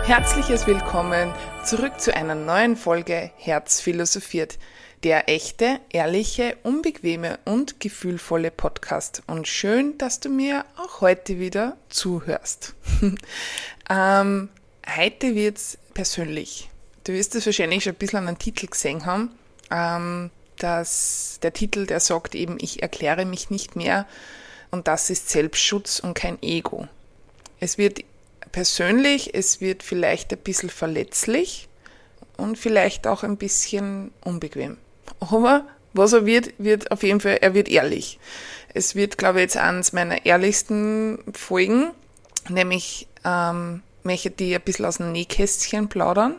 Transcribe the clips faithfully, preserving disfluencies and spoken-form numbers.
Herzliches Willkommen zurück zu einer neuen Folge Herz philosophiert, der echte, ehrliche, unbequeme und gefühlvolle Podcast. Und schön, dass du mir auch heute wieder zuhörst. ähm, heute wird's persönlich. Du wirst es wahrscheinlich schon ein bisschen an den Titel gesehen haben. Ähm, dass der Titel, der sagt eben, ich erkläre mich nicht mehr, und das ist Selbstschutz und kein Ego. Es wird persönlich, es wird vielleicht ein bisschen verletzlich und vielleicht auch ein bisschen unbequem. Aber was er wird, wird auf jeden Fall, er wird ehrlich. Es wird, glaube ich, jetzt eines meiner ehrlichsten Folgen, nämlich ähm, möchte ich ein bisschen aus dem Nähkästchen plaudern,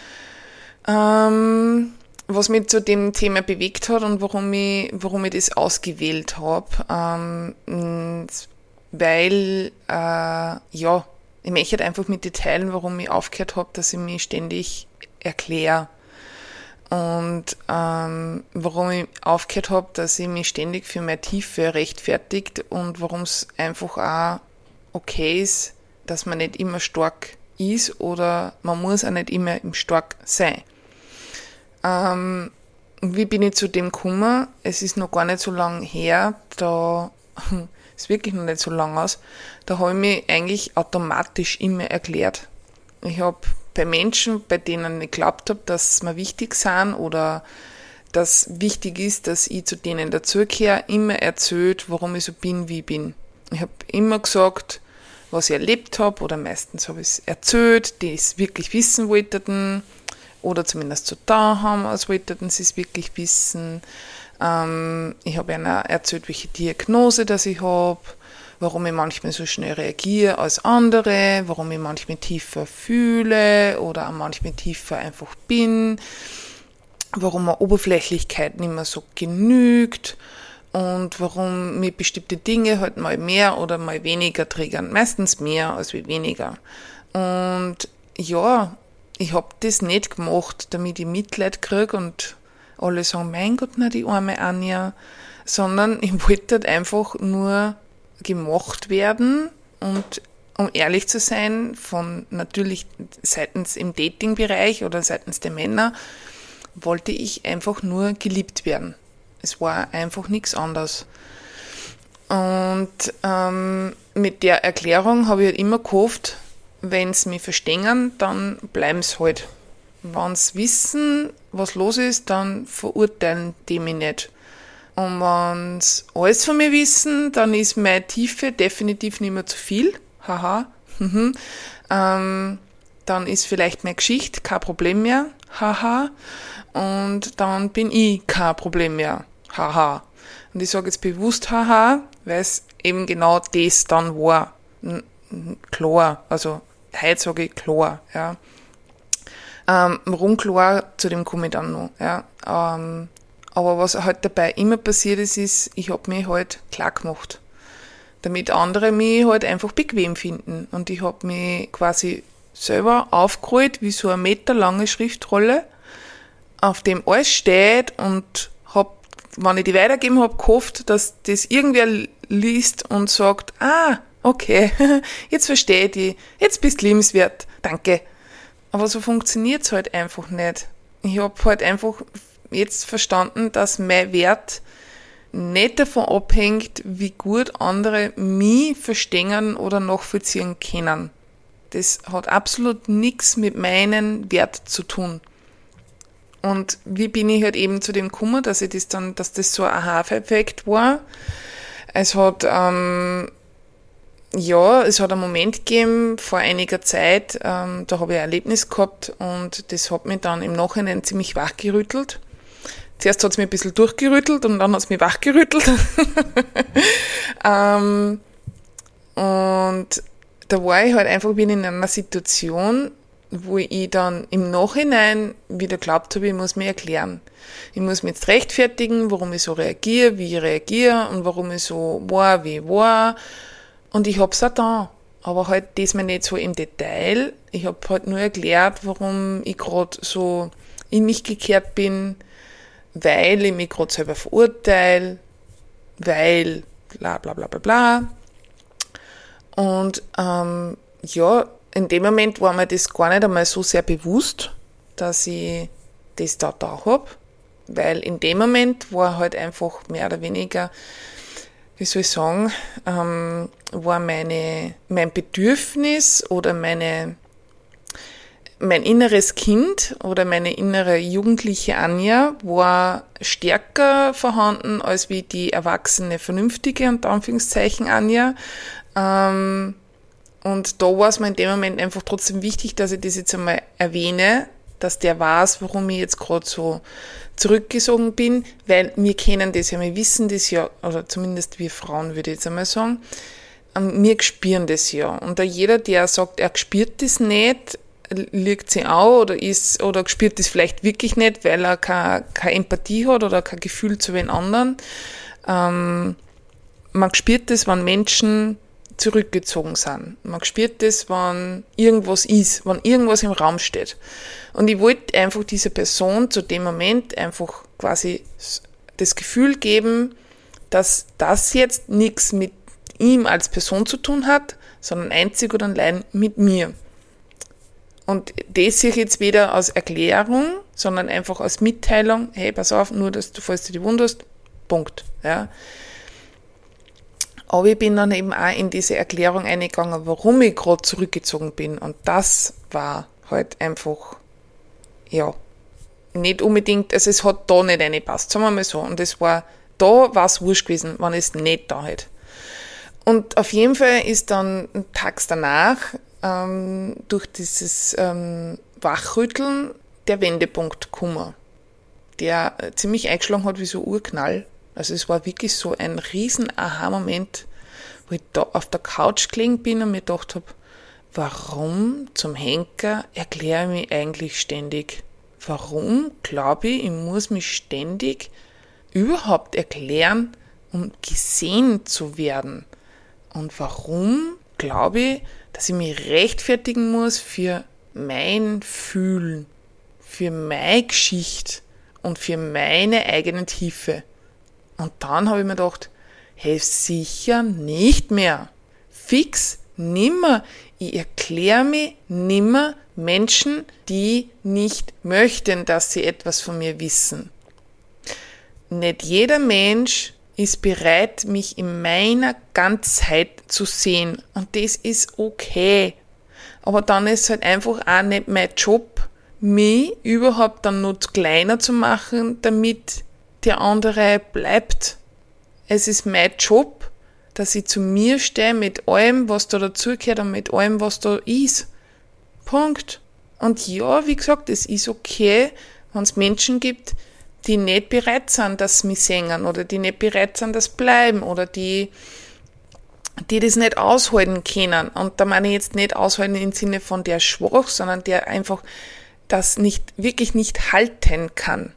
ähm, was mich zu dem Thema bewegt hat und warum ich, warum ich das ausgewählt habe. Ähm, weil, äh, ja, ich möchte einfach mit dir teilen, warum ich aufgehört habe, dass ich mich ständig erkläre. Und ähm, warum ich aufgehört habe, dass ich mich ständig für meine Tiefe rechtfertigt und warum es einfach auch okay ist, dass man nicht immer stark ist oder man muss auch nicht immer stark sein. Ähm, wie bin ich zu dem gekommen? Es ist noch gar nicht so lange her, da... ist wirklich noch nicht so lang aus, da habe ich mich eigentlich automatisch immer erklärt. Ich habe bei Menschen, bei denen ich geglaubt habe, dass sie mir wichtig sind oder dass wichtig ist, dass ich zu denen dazugehöre, immer erzählt, warum ich so bin, wie ich bin. Ich habe immer gesagt, was ich erlebt habe, oder meistens habe ich es erzählt, die es wirklich wissen wollten, oder zumindest so da haben, als wollten sie es wirklich wissen. Ich habe ihnen erzählt, welche Diagnose das ich habe, warum ich manchmal so schnell reagiere als andere, warum ich manchmal tiefer fühle oder auch manchmal tiefer einfach bin, warum mir Oberflächlichkeit nicht mehr so genügt und warum mir bestimmte Dinge halt mal mehr oder mal weniger triggern. Meistens mehr als wie weniger. Und ja, ich habe das nicht gemacht, damit ich Mitleid kriege und alle sagen, mein Gott, na die arme Anja, sondern ich wollte halt einfach nur gemocht werden und um ehrlich zu sein, von natürlich seitens im Dating-Bereich oder seitens der Männer, wollte ich einfach nur geliebt werden. Es war einfach nichts anderes. Und ähm, mit der Erklärung habe ich halt immer gehofft, wenn sie mich verstehen, dann bleiben sie halt. Wenn sie wissen, was los ist, dann verurteilen die mich nicht. Und wenn sie alles von mir wissen, dann ist meine Tiefe definitiv nicht mehr zu viel. Haha. ähm, dann ist vielleicht meine Geschichte kein Problem mehr. Haha. Und dann bin ich kein Problem mehr. Haha. Und ich sage jetzt bewusst haha, weil es eben genau das dann war. Klar. Also, heute sage ich klar, ja. Ähm, warum klar, zu dem komme ich dann noch. Ja. Ähm, aber was halt dabei immer passiert ist, ist, ich habe mich halt klar gemacht. Damit andere mich halt einfach bequem finden. Und ich habe mich quasi selber aufgerollt, wie so eine meterlange Schriftrolle, auf dem alles steht und habe, wenn ich die weitergegeben habe, gehofft, dass das irgendwer liest und sagt, ah, okay, jetzt verstehe ich dich, jetzt bist du liebenswert, danke. Aber so funktioniert's halt einfach nicht. Ich habe halt einfach jetzt verstanden, dass mein Wert nicht davon abhängt, wie gut andere mich verstehen oder nachvollziehen können. Das hat absolut nichts mit meinem Wert zu tun. Und wie bin ich halt eben zu dem gekommen, dass ich das dann, dass das so ein Aha-Effekt war. Es hat, ähm, Ja, es hat einen Moment gegeben, vor einiger Zeit, ähm, da habe ich ein Erlebnis gehabt und das hat mich dann im Nachhinein ziemlich wachgerüttelt. Zuerst hat es mich ein bisschen durchgerüttelt und dann hat es mich wachgerüttelt. ähm, und da war ich halt einfach wieder in einer Situation, wo ich dann im Nachhinein wieder geglaubt habe, ich muss mich erklären. Ich muss mich jetzt rechtfertigen, warum ich so reagiere, wie ich reagiere und warum ich so war, wie ich war. Und ich hab's auch da, aber halt diesmal nicht so im Detail. Ich hab halt nur erklärt, warum ich gerade so in mich gekehrt bin, weil ich mich gerade selber verurteile, weil bla bla bla bla bla. Und ähm, ja, in dem Moment war mir das gar nicht einmal so sehr bewusst, dass ich das da da habe, weil in dem Moment war halt einfach mehr oder weniger, wie soll ich sagen, ähm, war meine, mein Bedürfnis oder meine, mein inneres Kind oder meine innere jugendliche Anja war stärker vorhanden als wie die erwachsene, vernünftige, unter Anführungszeichen, Anja. Ähm, und da war es mir in dem Moment einfach trotzdem wichtig, dass ich das jetzt einmal erwähne, dass der weiß, warum ich jetzt gerade so zurückgesogen bin, weil wir kennen das ja, wir wissen das ja, oder zumindest wir Frauen, würde ich jetzt einmal sagen, wir spüren das ja. Und da jeder, der sagt, er spürt das nicht, liegt sie auch oder ist, oder spürt das vielleicht wirklich nicht, weil er keine, keine Empathie hat oder kein Gefühl zu den anderen. Ähm, man spürt das, wenn Menschen zurückgezogen sind. Man spürt das, wenn irgendwas ist, wenn irgendwas im Raum steht. Und ich wollte einfach dieser Person zu dem Moment einfach quasi das Gefühl geben, dass das jetzt nichts mit ihm als Person zu tun hat, sondern einzig und allein mit mir. Und das sehe ich jetzt weder als Erklärung, sondern einfach als Mitteilung, hey, pass auf, nur dass du, falls du dich wunderst, Punkt. Ja. Aber ich bin dann eben auch in diese Erklärung eingegangen, warum ich gerade zurückgezogen bin. Und das war halt einfach, ja, nicht unbedingt, also es hat da nicht reingepasst, sagen wir mal so. Und es war, da war es wurscht gewesen, wenn es nicht da hätte. Und auf jeden Fall ist dann tags danach ähm, durch dieses ähm, Wachrütteln der Wendepunkt gekommen, der ziemlich eingeschlagen hat wie so ein Urknall. Also es war wirklich so ein riesen Aha-Moment, wo ich da auf der Couch gelegen bin und mir gedacht habe, warum zum Henker erkläre ich mich eigentlich ständig? Warum glaube ich, ich muss mich ständig überhaupt erklären, um gesehen zu werden? Und warum glaube ich, dass ich mich rechtfertigen muss für mein Fühlen, für meine Geschichte und für meine eigene Tiefe? Und dann habe ich mir gedacht, hey, sicher nicht mehr. Fix nimmer. Ich erkläre mich nimmer Menschen, die nicht möchten, dass sie etwas von mir wissen. Nicht jeder Mensch ist bereit, mich in meiner Ganzheit zu sehen. Und das ist okay. Aber dann ist halt einfach auch nicht mein Job, mich überhaupt dann noch kleiner zu machen, damit der andere bleibt. Es ist mein Job, dass ich zu mir stehe mit allem, was da dazugehört und mit allem, was da ist. Punkt. Und ja, wie gesagt, es ist okay, wenn es Menschen gibt, die nicht bereit sind, dass sie mich singen oder die nicht bereit sind, dass sie bleiben oder die, die das nicht aushalten können. Und da meine ich jetzt nicht aushalten im Sinne von der schwach, sondern der einfach das nicht, wirklich nicht halten kann.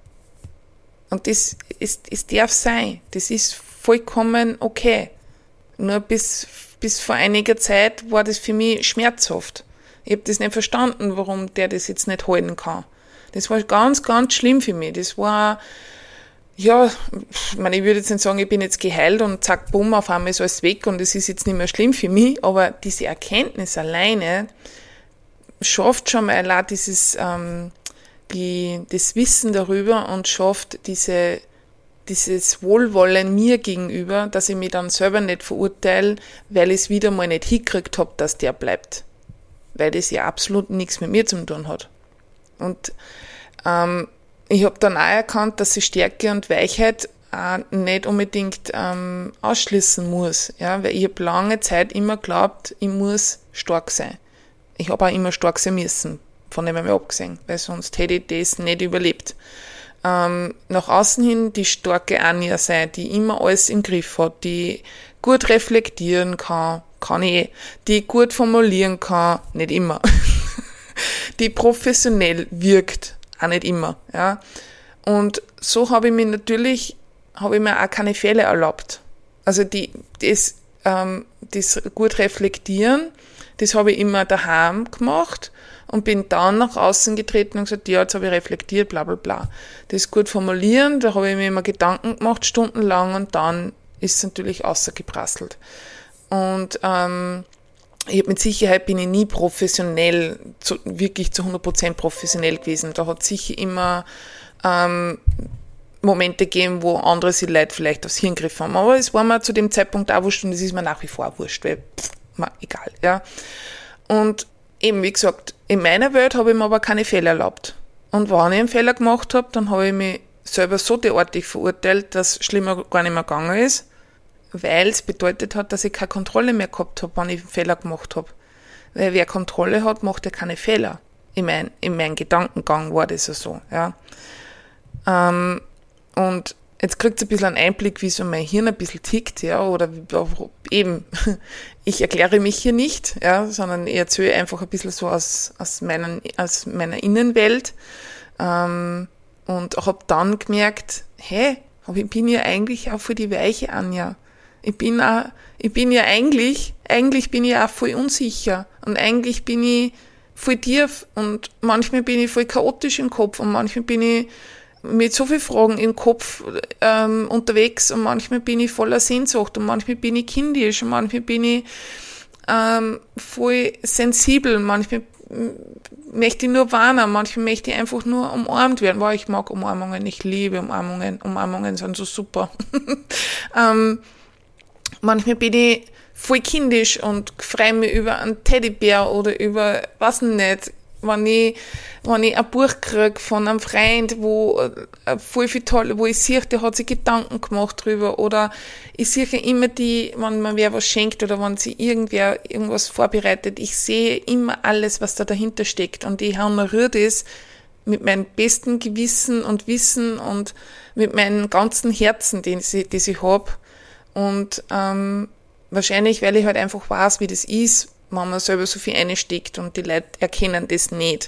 Und das ist, es darf sein. Das ist vollkommen okay. Nur bis, bis vor einiger Zeit war das für mich schmerzhaft. Ich habe das nicht verstanden, warum der das jetzt nicht halten kann. Das war ganz, ganz schlimm für mich. Das war, ja, ich meine, ich würde jetzt nicht sagen, ich bin jetzt geheilt und zack, bumm, auf einmal ist alles weg und es ist jetzt nicht mehr schlimm für mich, aber diese Erkenntnis alleine schafft schon mal allein dieses, ähm, die, das Wissen darüber und schafft diese, dieses Wohlwollen mir gegenüber, dass ich mich dann selber nicht verurteile, weil ich es wieder mal nicht hingekriegt habe, dass der bleibt. Weil das ja absolut nichts mit mir zu tun hat. Und ähm, ich habe dann auch erkannt, dass ich Stärke und Weichheit auch nicht unbedingt ähm, ausschließen muss. Ja? Weil ich habe lange Zeit immer geglaubt, ich muss stark sein. Ich habe auch immer stark sein müssen, von dem habe ich abgesehen, weil sonst hätte ich das nicht überlebt. Ähm, nach außen hin die starke Anja sein, die immer alles im Griff hat, die gut reflektieren kann, kann ich, die gut formulieren kann, nicht immer, die professionell wirkt, auch nicht immer, ja. Und so habe ich mir natürlich, habe ich mir auch keine Fehler erlaubt. Also die, das, ähm, das gut reflektieren, das habe ich immer daheim gemacht und bin dann nach außen getreten und gesagt, ja, jetzt habe ich reflektiert, bla bla bla. Das gut formulieren, da habe ich mir immer Gedanken gemacht, stundenlang, und dann ist es natürlich rausgeprasselt. Und ähm, ich habe mit Sicherheit bin ich nie professionell, zu, wirklich zu hundert Prozent professionell gewesen. Da hat sicher immer ähm, Momente gegeben, wo andere sich Leute vielleicht aufs Hirn gegriffen haben. Aber es war mir zu dem Zeitpunkt auch wurscht und es ist mir nach wie vor auch wurscht, weil pff, mir egal, ja. Und eben, wie gesagt, in meiner Welt habe ich mir aber keine Fehler erlaubt. Und wenn ich einen Fehler gemacht habe, dann habe ich mich selber so derartig verurteilt, dass schlimmer gar nicht mehr gegangen ist, weil es bedeutet hat, dass ich keine Kontrolle mehr gehabt habe, wenn ich einen Fehler gemacht habe. Weil wer Kontrolle hat, macht ja keine Fehler. In, mein, in meinem Gedankengang war das ja so. Ja. Ähm, und jetzt kriegt ihr ein bisschen einen Einblick, wie so mein Hirn ein bisschen tickt, ja, oder eben, ich erkläre mich hier nicht, ja, sondern ich erzähle einfach ein bisschen so aus, aus, meinen, aus meiner Innenwelt. Ähm, und habe dann gemerkt, hey, aber ich bin ja eigentlich auch für die weiche Anja. Ich bin auch, ich bin ja eigentlich, eigentlich bin ich auch voll unsicher und eigentlich bin ich voll tief und manchmal bin ich voll chaotisch im Kopf und manchmal bin ich mit so vielen Fragen im Kopf ähm, unterwegs und manchmal bin ich voller Sehnsucht und manchmal bin ich kindisch und manchmal bin ich ähm, voll sensibel, manchmal möchte ich nur warnen, manchmal möchte ich einfach nur umarmt werden, weil ich mag Umarmungen, ich liebe Umarmungen, Umarmungen sind so super. ähm, manchmal bin ich voll kindisch und freue mich über einen Teddybär oder über, was nicht, wenn ich, wenn ich ein Buch kriege von einem Freund, wo äh, voll viel toll, wo ich sehe, der hat sich Gedanken gemacht drüber, oder ich sehe immer die, wenn man wer was schenkt oder wenn sich irgendwer irgendwas vorbereitet, ich sehe immer alles, was da dahinter steckt, und ich honoriere das mit meinem besten Gewissen und Wissen und mit meinem ganzen Herzen, den ich, das ich habe. Und ähm, wahrscheinlich, weil ich halt einfach weiß, wie das ist, wenn man selber so viel einsteckt, und die Leute erkennen das nicht.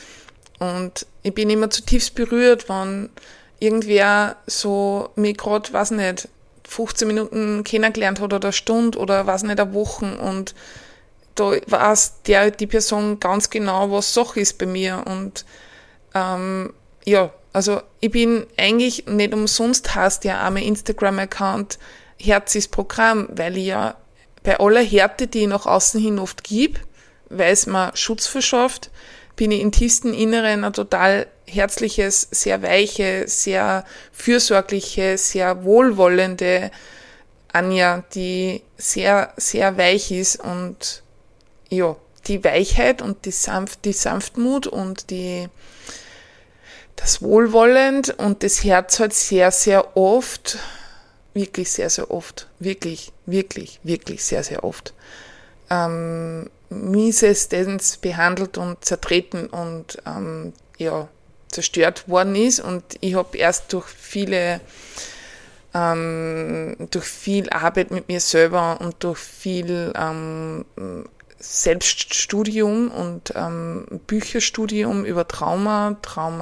Und ich bin immer zutiefst berührt, wenn irgendwer so mich gerade, weiß nicht, fünfzehn Minuten kennengelernt hat oder eine Stunde oder weiß nicht, eine Woche, und da weiß der, die Person ganz genau, was Sache ist bei mir. Und ähm, ja, also ich bin eigentlich nicht umsonst, heißt ja auch mein Instagram-Account Herz ist Programm, weil ich ja bei aller Härte, die ich nach außen hin oft gebe, weil es mir Schutz verschafft, bin ich im tiefsten Inneren ein total herzliches, sehr weiche, sehr fürsorgliche, sehr wohlwollende Anja, die sehr, sehr weich ist, und ja, die Weichheit und die, Sanft, die Sanftmut und die, das Wohlwollend und das Herz halt sehr, sehr oft, wirklich sehr, sehr oft, wirklich, wirklich, wirklich sehr, sehr oft, ähm, miesestens behandelt und zertreten und ähm, ja, zerstört worden ist. Und ich habe erst durch viele, ähm, durch viel Arbeit mit mir selber und durch viel ähm, Selbststudium und ähm, Bücherstudium über Trauma,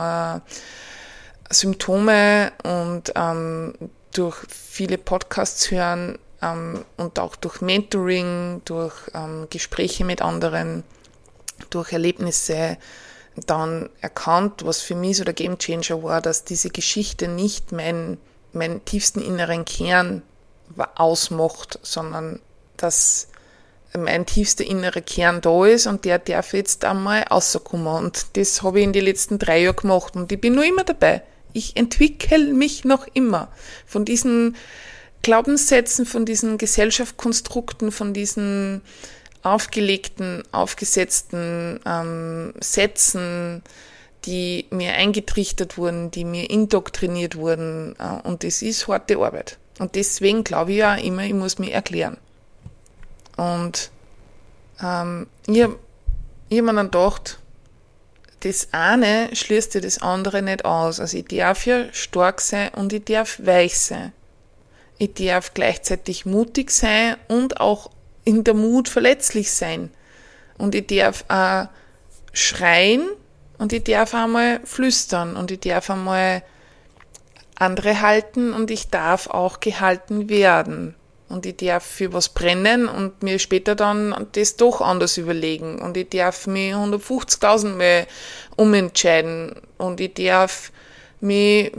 Traumasymptome und ähm, durch viele Podcasts hören ähm, und auch durch Mentoring, durch ähm, Gespräche mit anderen, durch Erlebnisse dann erkannt, was für mich so der Gamechanger war, dass diese Geschichte nicht mein, meinen tiefsten inneren Kern ausmacht, sondern dass mein tiefster innerer Kern da ist, und der darf jetzt einmal rauskommen. Und das habe ich in den letzten drei Jahren gemacht, und ich bin nur immer dabei. Ich entwickle mich noch immer von diesen Glaubenssätzen, von diesen Gesellschaftskonstrukten, von diesen aufgelegten, aufgesetzten ähm, Sätzen, die mir eingetrichtert wurden, die mir indoktriniert wurden. Äh, und das ist harte Arbeit. Und deswegen glaube ich ja immer, ich muss mich erklären. Und ähm, ich habe hab mir dann gedacht, das eine schließt ja das andere nicht aus. Also ich darf ja stark sein und ich darf weich sein. Ich darf gleichzeitig mutig sein und auch in der Mut verletzlich sein. Und ich darf auch schreien und ich darf einmal flüstern und ich darf einmal andere halten und ich darf auch gehalten werden. Und ich darf für was brennen und mir später dann das doch anders überlegen. Und ich darf mich hundertfünfzigtausend Mal umentscheiden. Und ich darf mich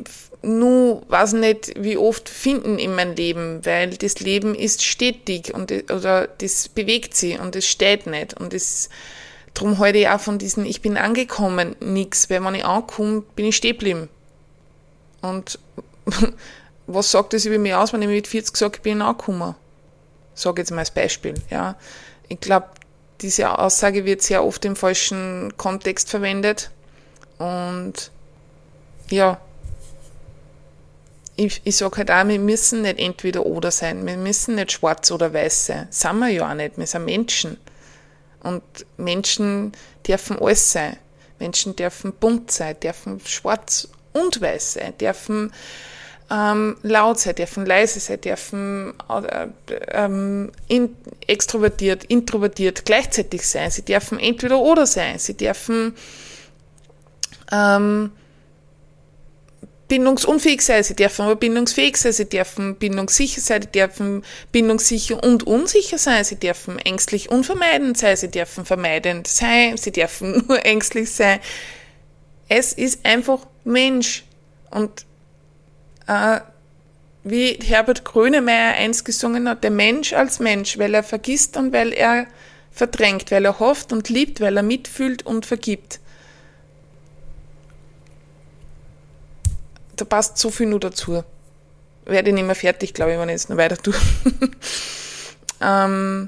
nur, weiß nicht, wie oft finden in meinem Leben, weil das Leben ist stetig und, oder das bewegt sich und es steht nicht und das, darum halte ich auch von diesen, ich bin angekommen, nix, weil wenn ich ankomme, bin ich stehen geblieben. Und was sagt das über mich aus, wenn ich mit vierzig sage, ich bin angekommen? Sage jetzt mal als Beispiel, ja. Ich glaube, diese Aussage wird sehr oft im falschen Kontext verwendet und ja, ich, ich sage halt auch, wir müssen nicht entweder oder sein, wir müssen nicht schwarz oder weiß sein, sind wir ja auch nicht, wir sind Menschen und Menschen dürfen alles sein, Menschen dürfen bunt sein, dürfen schwarz und weiß sein, dürfen ähm, laut sein, dürfen leise sein, dürfen äh, ähm, in, extrovertiert, introvertiert gleichzeitig sein, sie dürfen entweder oder sein, sie dürfen ähm, bindungsunfähig sein, sie dürfen aber bindungsfähig sein, sie dürfen bindungssicher sein, sie dürfen bindungssicher und unsicher sein, sie dürfen ängstlich und vermeidend sein, sie dürfen vermeidend sein, sie dürfen nur ängstlich sein. Es ist einfach Mensch. Und äh, wie Herbert Grönemeyer einst gesungen hat, der Mensch als Mensch, weil er vergisst und weil er verdrängt, weil er hofft und liebt, weil er mitfühlt und vergibt. Da passt so viel nur dazu. Werde ich nicht mehr fertig, glaube ich, wenn ich jetzt noch weiter tue. ähm,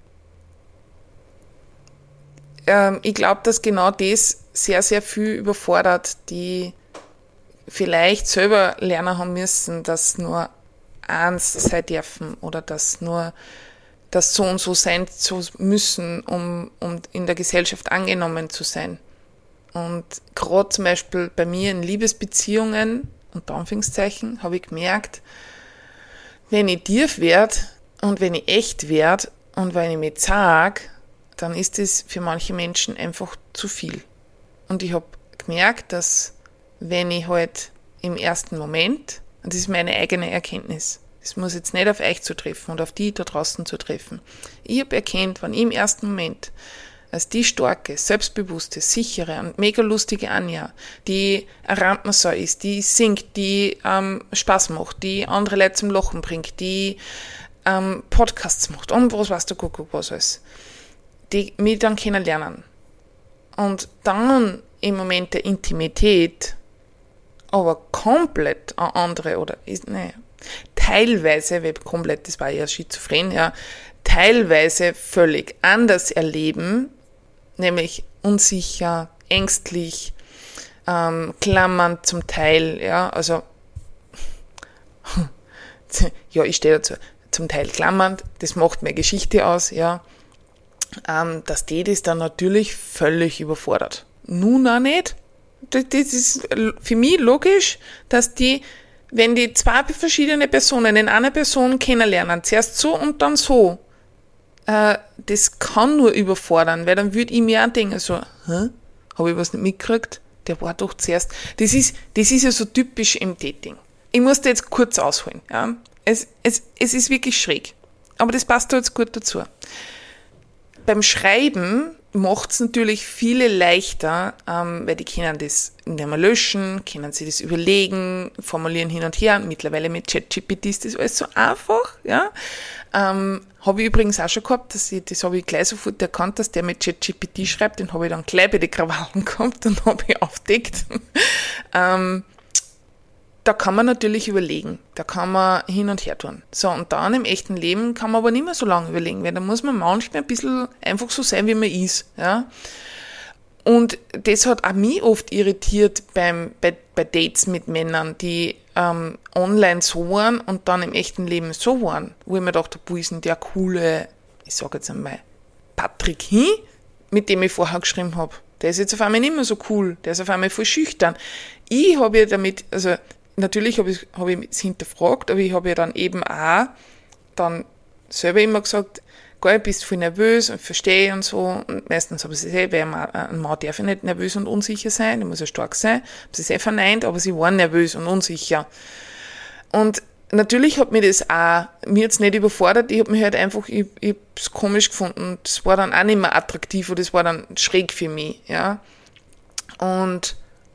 ähm, ich glaube, dass genau das sehr, sehr viel überfordert, die vielleicht selber lernen haben müssen, dass nur eins sein dürfen oder dass nur das so und so sein zu müssen, um, um in der Gesellschaft angenommen zu sein. Und gerade zum Beispiel bei mir in Liebesbeziehungen, unter Anführungszeichen, habe ich gemerkt, wenn ich tief werde und wenn ich echt werde und wenn ich mich sage, dann ist das für manche Menschen einfach zu viel. Und ich habe gemerkt, dass wenn ich halt im ersten Moment, und das ist meine eigene Erkenntnis, das muss jetzt nicht auf euch zutreffen und auf die da draußen zu treffen, ich habe erkannt, wenn ich im ersten Moment als die starke, selbstbewusste, sichere und mega lustige Anja, die eine Rampensau ist, die singt, die ähm, Spaß macht, die andere Leute zum Lachen bringt, die ähm, Podcasts macht und was weißt du, Kuckuck, was alles, die mich dann kennenlernen. Und dann im Moment der Intimität aber komplett eine andere, oder ist, ne, teilweise, weil komplett, das war ja schizophren, ja, teilweise völlig anders erleben, nämlich unsicher, ängstlich, ähm, klammernd zum Teil, ja, also, ja, ich stehe dazu, zum Teil klammernd, das macht meine Geschichte aus, ja, ähm, dass die das dann natürlich völlig überfordert. Nun auch nicht, das, das ist für mich logisch, dass die, wenn die zwei verschiedene Personen in einer Person kennenlernen, zuerst so und dann so, äh, das kann nur überfordern, weil dann würde ich mir auch denken, so, hä, habe ich was nicht mitgekriegt? Der war doch zuerst. Das ist, das ist ja so typisch im Dating. Ich muss da jetzt kurz ausholen. Ja. Es, es, es ist wirklich schräg. Aber das passt da jetzt gut dazu. Beim Schreiben macht es natürlich viele leichter, ähm, weil die können das nicht mehr löschen, können sich das überlegen, formulieren hin und her. Mittlerweile mit ChatGPT ist das alles so einfach. Ja. Ähm, habe ich übrigens auch schon gehabt, dass ich, das habe ich gleich sofort erkannt, dass der mit ChatGPT schreibt, den habe ich dann gleich bei den Krawallen gehabt und habe ich aufgedeckt. ähm, da kann man natürlich überlegen, da kann man hin und her tun. So, und dann im echten Leben kann man aber nicht mehr so lange überlegen, weil da muss man manchmal ein bisschen einfach so sein, wie man ist. Ja? Und das hat auch mich oft irritiert beim, bei, bei Dates mit Männern, die ähm, online so waren und dann im echten Leben so waren, wo ich mir dachte, wo ist denn der coole, ich sage jetzt einmal, Patrick hin, mit dem ich vorher geschrieben habe. Der ist jetzt auf einmal nicht mehr so cool, der ist auf einmal voll schüchtern. Ich habe ja damit, also natürlich habe ich, hab ich es hinterfragt, aber ich habe ja dann eben auch dann selber immer gesagt, geil, bist voll nervös und verstehe und so. Und meistens habe ich es eh, weil ein Mann darf ja nicht nervös und unsicher sein, der muss ja stark sein. Habe sie es eh verneint, aber sie waren nervös und unsicher. Und natürlich hat mich das auch, mir jetzt nicht überfordert, ich habe mich halt einfach, ich, ich habe es komisch gefunden. Das war dann auch nicht mehr attraktiv und das war dann schräg für mich, ja. Und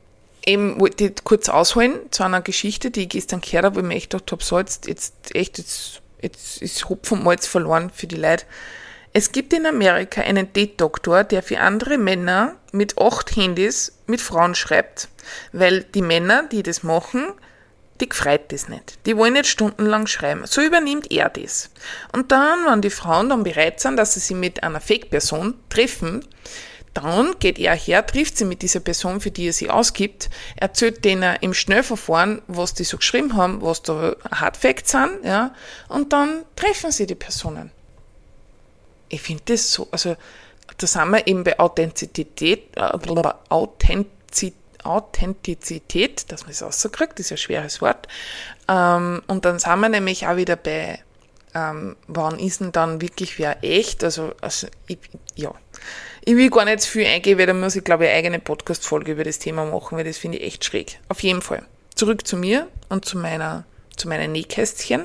eben wollte ich kurz ausholen zu einer Geschichte, die ich gestern gehört habe, wo ich mir echt gedacht habe, so jetzt, jetzt echt, jetzt, jetzt ist Hopfen und Malz verloren für die Leute. Es gibt in Amerika einen Date-Doktor, der für andere Männer mit acht Handys mit Frauen schreibt, weil die Männer, die das machen, die gefreut das nicht. Die wollen nicht stundenlang schreiben. So übernimmt er das. Und dann, wenn die Frauen dann bereit sind, dass sie sich mit einer Fake-Person treffen, dann geht er her, trifft sie mit dieser Person, für die er sie ausgibt, erzählt denen im Schnellverfahren, was die so geschrieben haben, was da Hardfacts sind, ja, und dann treffen sie die Personen. Ich finde das so, also da sind wir eben bei Authentizität, äh, Authentizität, Authentizität, dass man es rauskriegt, das ist ein schweres Wort. Ähm, und dann sind wir nämlich auch wieder bei, ähm, wann ist denn dann wirklich wer echt? Also, also ich, ja, ich will gar nicht zu viel eingehen, weil da muss ich, glaube ich, eine eigene Podcast-Folge über das Thema machen, weil das finde ich echt schräg. Auf jeden Fall. Zurück zu mir und zu meiner, zu meinen Nähkästchen.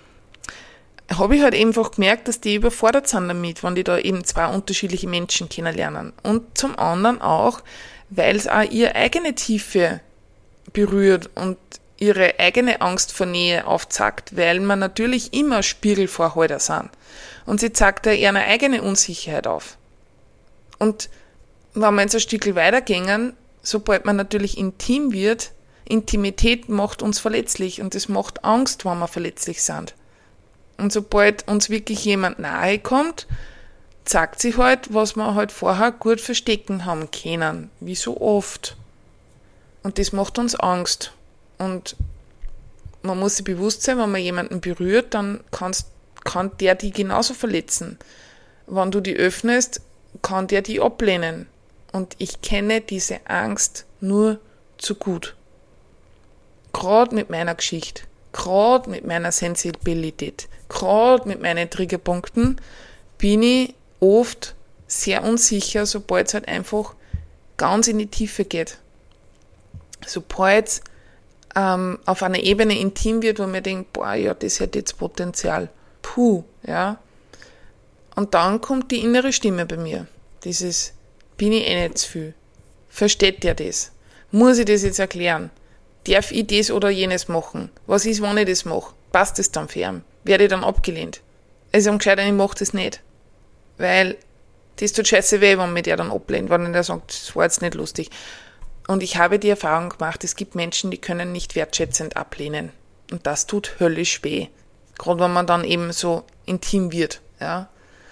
Habe ich halt einfach gemerkt, dass die überfordert sind damit, wenn die da eben zwei unterschiedliche Menschen kennenlernen. Und zum anderen auch, weil es auch ihre eigene Tiefe berührt und ihre eigene Angst vor Nähe aufzeigt, weil man natürlich immer Spiegelvorhalter sind. Und sie zeigt da ihre eigene Unsicherheit auf. Und wenn wir jetzt ein Stück weitergehen, sobald man natürlich intim wird, Intimität macht uns verletzlich und es macht Angst, wenn wir verletzlich sind. Und sobald uns wirklich jemand nahe kommt, zeigt sich halt, was wir halt vorher gut verstecken haben können, wie so oft. Und das macht uns Angst. Und man muss sich bewusst sein, wenn man jemanden berührt, dann kannst, kann der die genauso verletzen. Wenn du die öffnest, kann der die ablehnen. Und ich kenne diese Angst nur zu gut. Gerade mit meiner Geschichte, gerade mit meiner Sensibilität, gerade mit meinen Triggerpunkten bin ich oft sehr unsicher, sobald es halt einfach ganz in die Tiefe geht. Sobald es ähm, auf einer Ebene intim wird, wo man denkt, boah, ja, das hätte jetzt Potenzial. Puh, ja. Und dann kommt die innere Stimme bei mir. Dieses, bin ich eh nicht zu viel? Versteht der das? Muss ich das jetzt erklären? Darf ich das oder jenes machen? Was ist, wenn ich das mache? Passt das dann für ihn? Werde ich dann abgelehnt? Also am gescheitert, ich mache das nicht. Weil das tut scheiße weh, wenn mir der dann ablehnt, wenn der sagt, das war jetzt nicht lustig. Und ich habe die Erfahrung gemacht, es gibt Menschen, die können nicht wertschätzend ablehnen. Und das tut höllisch weh. Gerade wenn man dann eben so intim wird. Ja.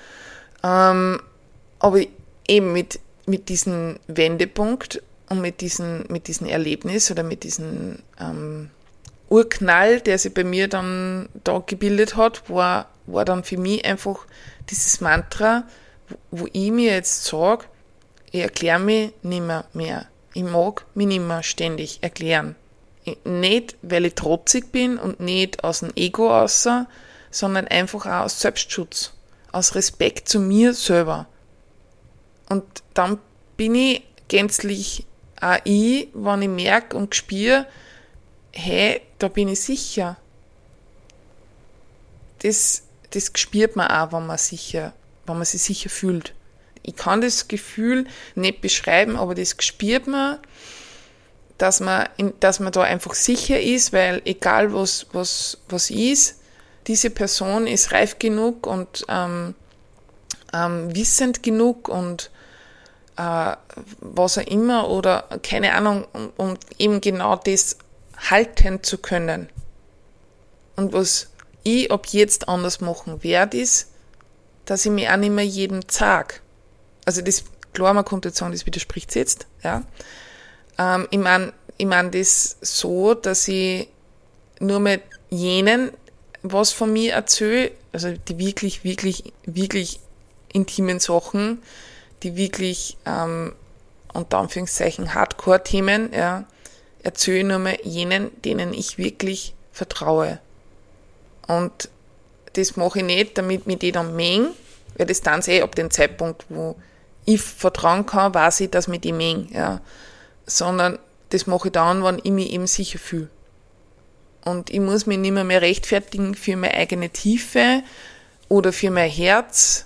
Ähm, aber eben mit, mit diesem Wendepunkt und mit diesem mit diesem Erlebnis oder mit diesem ähm, Urknall, der sich bei mir dann da gebildet hat, war, war dann für mich einfach dieses Mantra, wo ich mir jetzt sage, ich erkläre mich nicht mehr, mehr. Ich mag mich nicht mehr ständig erklären. Nicht, weil ich trotzig bin und nicht aus dem Ego raus, sondern einfach auch aus Selbstschutz, aus Respekt zu mir selber. Und dann bin ich gänzlich auch ich, wenn ich merke und spüre, hey, da bin ich sicher. Das, das spürt man auch, wenn man sicher, wenn man sich sicher fühlt. Ich kann das Gefühl nicht beschreiben, aber das spürt man, dass man, dass man da einfach sicher ist, weil egal was, was, was ist, diese Person ist reif genug und ähm, ähm, wissend genug und äh, was auch immer oder keine Ahnung, um, um eben genau das halten zu können. Und was ich ab jetzt anders machen werde, ist, dass ich mir auch nicht mehr jedem sage. Also das, klar, man könnte jetzt sagen, das widerspricht jetzt, ja. Ähm, ich meine ich mein das so, dass ich nur mit jenen was von mir erzähle, also die wirklich, wirklich, wirklich intimen Sachen, die wirklich, ähm, unter Anführungszeichen, Hardcore-Themen, ja, erzähle ich nur mal jenen, denen ich wirklich vertraue. Und das mache ich nicht, damit mich die dann mengen, weil das dann eh ab dem Zeitpunkt, wo ich vertrauen kann, weiß ich, dass mich die mengen, ja. Sondern das mache ich dann, wenn ich mich eben sicher fühle. Und ich muss mich nicht mehr, mehr rechtfertigen für meine eigene Tiefe oder für mein Herz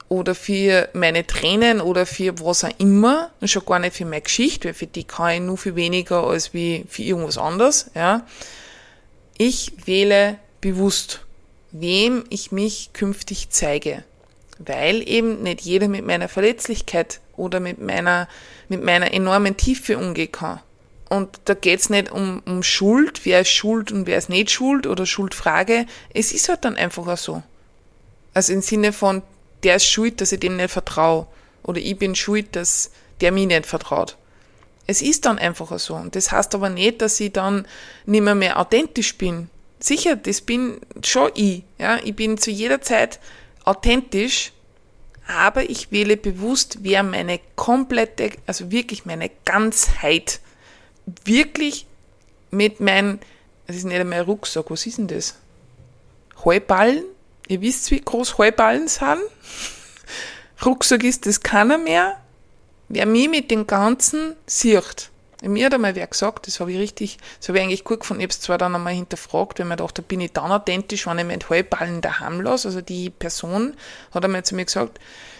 oder für meine Tränen oder für was auch immer, und schon gar nicht für meine Geschichte, weil für die kann ich nur viel weniger als wie für irgendwas anderes, ja. Ich wähle bewusst, wem ich mich künftig zeige, weil eben nicht jeder mit meiner Verletzlichkeit oder mit meiner, mit meiner enormen Tiefe umgehen kann. Und da geht's nicht um, um Schuld, wer ist schuld und wer ist nicht schuld oder Schuldfrage. Es ist halt dann einfach auch so. Also im Sinne von, der ist schuld, dass ich dem nicht vertraue. Oder ich bin schuld, dass der mir nicht vertraut. Es ist dann einfach so. Und das heißt aber nicht, dass ich dann nicht mehr, mehr authentisch bin. Sicher, das bin schon ich. Ja? Ich bin zu jeder Zeit authentisch, aber ich wähle bewusst, wer meine komplette, also wirklich meine Ganzheit, wirklich mit meinem, das ist nicht einmal ein Rucksack, was ist denn das? Heuballen? Ihr wisst, wie groß Heuballen sind? Rucksack ist das keiner mehr. Wer mich mit dem Ganzen sieht, mir hat einmal wer gesagt, das habe ich richtig, das habe ich eigentlich gut gefunden, ich habe es zwar dann einmal hinterfragt, weil mir dachte, bin ich dann authentisch, wenn ich meinen Heuballen daheim lasse. Also die Person hat einmal zu mir gesagt,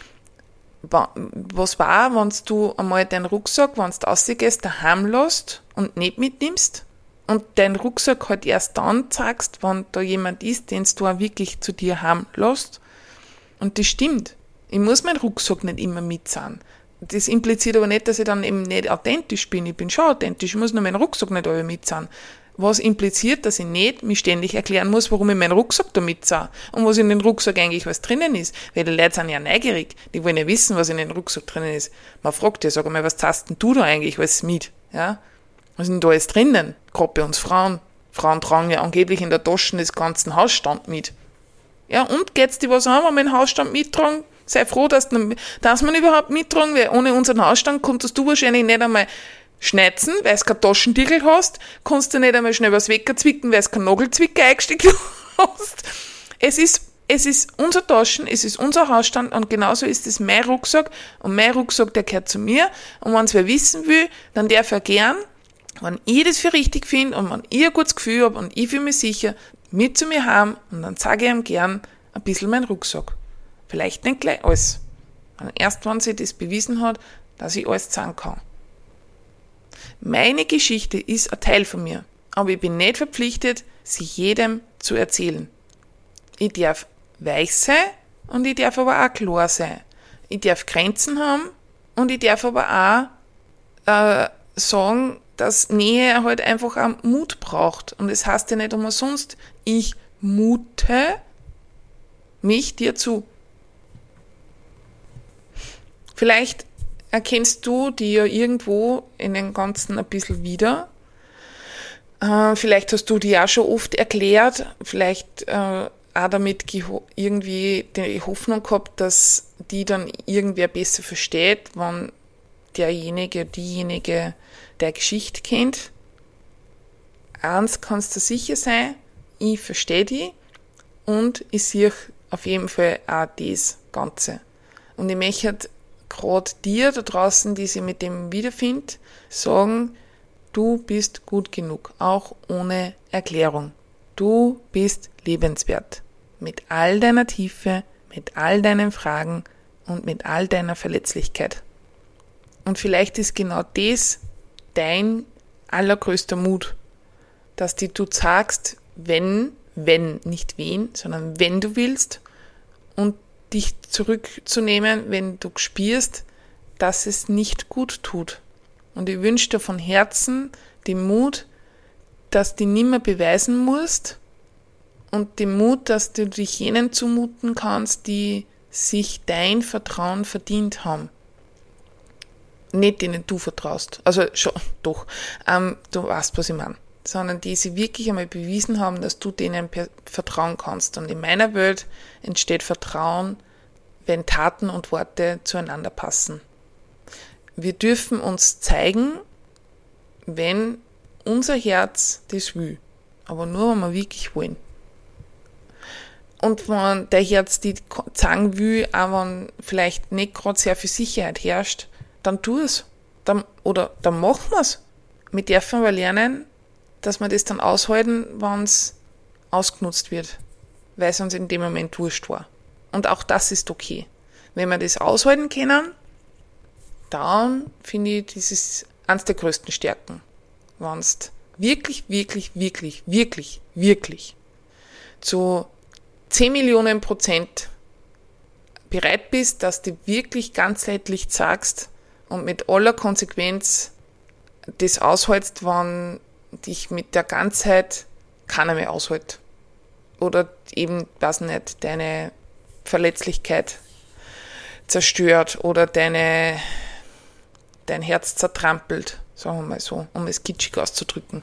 was war, wenn du einmal deinen Rucksack, wenn du rausgehst, daheim lässt und nicht mitnimmst und deinen Rucksack halt erst dann zeigst, wenn da jemand ist, den du auch wirklich zu dir heim lässt. Und das stimmt. Ich muss meinen Rucksack nicht immer mitsahen. Das impliziert aber nicht, dass ich dann eben nicht authentisch bin. Ich bin schon authentisch, ich muss nur meinen Rucksack nicht alle mitsahen. Was impliziert, dass ich nicht mich ständig erklären muss, warum ich meinen Rucksack da mitsah und was in den Rucksack eigentlich was drinnen ist. Weil die Leute sind ja neugierig, die wollen ja wissen, was in den Rucksack drinnen ist. Man fragt ja, sag mal, was hast denn du da eigentlich alles mit? Ja? Was ist denn da alles drinnen? Gerade bei uns Frauen. Frauen tragen ja angeblich in der Tasche des ganzen Hausstand mit. Ja, und geht's dir was an, wenn wir den Hausstand mittragen? Sei froh, dass, dass man überhaupt mittragen, weil ohne unseren Hausstand konntest du wahrscheinlich nicht einmal schneizen, weil du keinen Taschendeckel hast, kannst du nicht einmal schnell was wegzwicken, weil du keinen Nagelzwicker eingesteckt hast. Es ist, es ist unser Taschen, es ist unser Hausstand und genauso ist es mein Rucksack und mein Rucksack, der gehört zu mir und wenn es wer wissen will, dann darf er gern, wenn ich das für richtig finde und wenn ich ein gutes Gefühl habe und ich fühle mich sicher, mit zu mir haben und dann sage ich ihm gern ein bisschen meinen Rucksack. Vielleicht nicht gleich alles. Erst wenn sie das bewiesen hat, dass ich alles sagen kann. Meine Geschichte ist ein Teil von mir, aber ich bin nicht verpflichtet, sie jedem zu erzählen. Ich darf weich sein und ich darf aber auch klar sein. Ich darf Grenzen haben und ich darf aber auch äh, sagen, dass Nähe halt einfach auch Mut braucht. Und es heißt ja nicht umsonst, ich mute mich dir zu. Vielleicht erkennst du dir ja irgendwo in dem Ganzen ein bisschen wieder. Äh, vielleicht hast du dir auch schon oft erklärt, vielleicht äh, auch damit geho- irgendwie die Hoffnung gehabt, dass die dann irgendwer besser versteht, wenn derjenige, diejenige der Geschichte kennt. Eins kannst du sicher sein, ich verstehe die und ich sehe auf jeden Fall auch das Ganze. Und ich möchte gerade dir da draußen, die sich mit dem wiederfindet, sagen, du bist gut genug, auch ohne Erklärung. Du bist liebenswert. Mit all deiner Tiefe, mit all deinen Fragen und mit all deiner Verletzlichkeit. Und vielleicht ist genau das dein allergrößter Mut, dass die du sagst, wenn, wenn, nicht wen, sondern wenn du willst und dich zurückzunehmen, wenn du spürst, dass es nicht gut tut. Und ich wünsche dir von Herzen den Mut, dass du nicht mehr beweisen musst und den Mut, dass du dich jenen zumuten kannst, die sich dein Vertrauen verdient haben. Nicht denen du vertraust. Also schon, doch. Ähm, du weißt, was ich meine. Sondern die sie wirklich einmal bewiesen haben, dass du denen vertrauen kannst. Und in meiner Welt entsteht Vertrauen, wenn Taten und Worte zueinander passen. Wir dürfen uns zeigen, wenn unser Herz das will. Aber nur, wenn wir wirklich wollen. Und wenn der Herz die sagen will, auch wenn vielleicht nicht gerade sehr viel Sicherheit herrscht, dann tu es. Dann, oder dann machen wir es. Wir dürfen aber lernen, dass wir das dann aushalten, wenn es ausgenutzt wird, weil es uns in dem Moment wurscht war. Und auch das ist okay. Wenn wir das aushalten können, dann finde ich, das ist eines der größten Stärken. Wenn du wirklich, wirklich, wirklich, wirklich, wirklich zu zehn Millionen Prozent bereit bist, dass du wirklich ganzheitlich sagst und mit aller Konsequenz das aushältst, wenn dich mit der Ganzheit keiner mehr aushält. Oder eben, weiß nicht, deine Verletzlichkeit zerstört oder deine, dein Herz zertrampelt, sagen wir mal so, um es kitschig auszudrücken.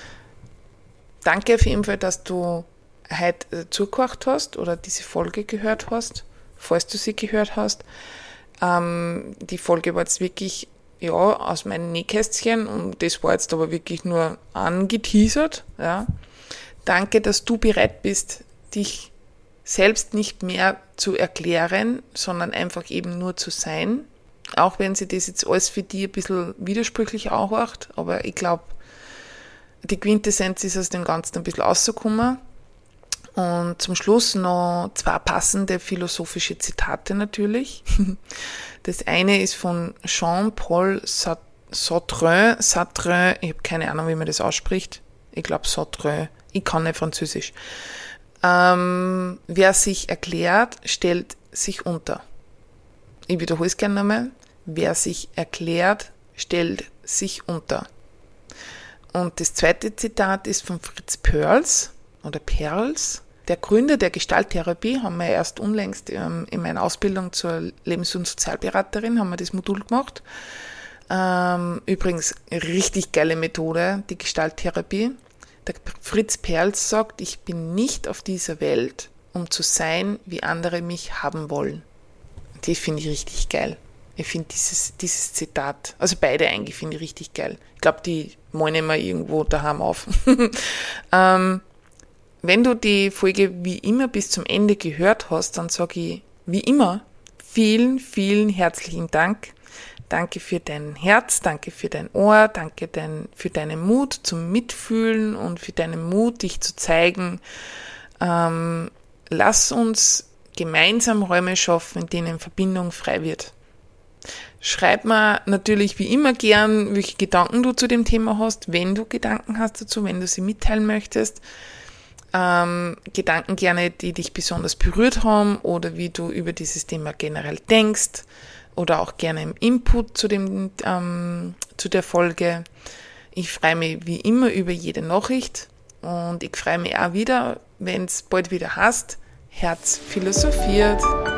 Danke auf jeden Fall, dass du heute zugehört hast oder diese Folge gehört hast, falls du sie gehört hast. Ähm, die Folge war jetzt wirklich, ja, aus meinem Nähkästchen und das war jetzt aber wirklich nur angeteasert, ja. Danke, dass du bereit bist, dich selbst nicht mehr zu erklären, sondern einfach eben nur zu sein. Auch wenn sich das jetzt alles für dich ein bisschen widersprüchlich anhört, aber ich glaube, die Quintessenz ist aus dem Ganzen ein bisschen rausgekommen. Und zum Schluss noch zwei passende philosophische Zitate natürlich. Das eine ist von Jean-Paul Sartre, Sartre, ich habe keine Ahnung, wie man das ausspricht. Ich glaube Sartre, ich kann nicht Französisch. Ähm, wer sich erklärt, stellt sich unter. Ich wiederhole es gerne nochmal. Wer sich erklärt, stellt sich unter. Und das zweite Zitat ist von Fritz Perls oder Perls. Der Gründer der Gestalttherapie, haben wir erst unlängst ähm, in meiner Ausbildung zur Lebens- und Sozialberaterin, haben wir das Modul gemacht. Ähm, übrigens, richtig geile Methode, die Gestalttherapie. Der Fritz Perls sagt, ich bin nicht auf dieser Welt, um zu sein, wie andere mich haben wollen. Das finde ich richtig geil. Ich finde dieses, dieses Zitat, also beide eigentlich finde ich richtig geil. Ich glaube, die malen immer irgendwo daheim auf. ähm, wenn du die Folge wie immer bis zum Ende gehört hast, dann sage ich wie immer vielen, vielen herzlichen Dank. Danke für dein Herz, danke für dein Ohr, danke dein, für deinen Mut zum Mitfühlen und für deinen Mut, dich zu zeigen. Ähm, lass uns gemeinsam Räume schaffen, in denen Verbindung frei wird. Schreib mir natürlich wie immer gern, welche Gedanken du zu dem Thema hast, wenn du Gedanken hast dazu, wenn du sie mitteilen möchtest. Ähm, Gedanken gerne, die dich besonders berührt haben oder wie du über dieses Thema generell denkst. Oder auch gerne im Input zu dem, ähm, zu der Folge. Ich freue mich wie immer über jede Nachricht und ich freue mich auch wieder, wenn es bald wieder heißt, Herz philosophiert.